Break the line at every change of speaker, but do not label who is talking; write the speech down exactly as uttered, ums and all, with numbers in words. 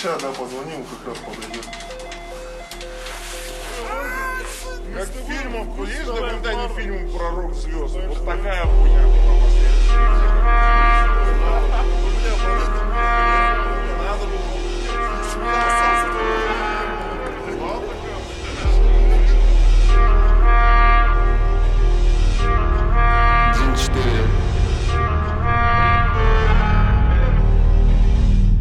Сейчас, да, позвонил, как раз подойдет.
Как в фильмах, есть документальный фильм про рок-звезд? Вот такая хуйня была последняя.